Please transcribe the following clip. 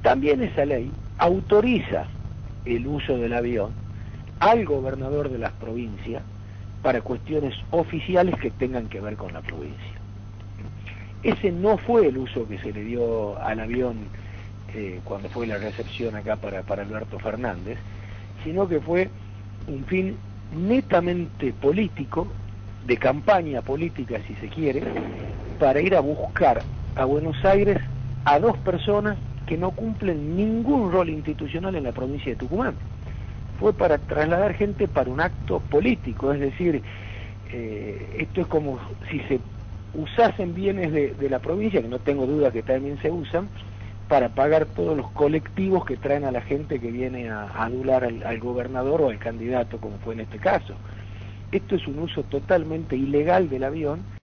También esa ley autoriza el uso del avión al gobernador de las provincias para cuestiones oficiales que tengan que ver con la provincia. Ese no fue el uso que se le dio al avión cuando fue la recepción acá para Alberto Fernández, sino que fue un fin netamente político, de campaña política si se quiere, para ir a buscar a Buenos Aires a dos personas que no cumplen ningún rol institucional en la provincia de Tucumán. Fue para trasladar gente para un acto político, es decir, esto es como si se usasen bienes de la provincia, que no tengo duda que también se usan, para pagar todos los colectivos que traen a la gente que viene a adular al gobernador o al candidato, como fue en este caso. Esto es un uso totalmente ilegal del avión,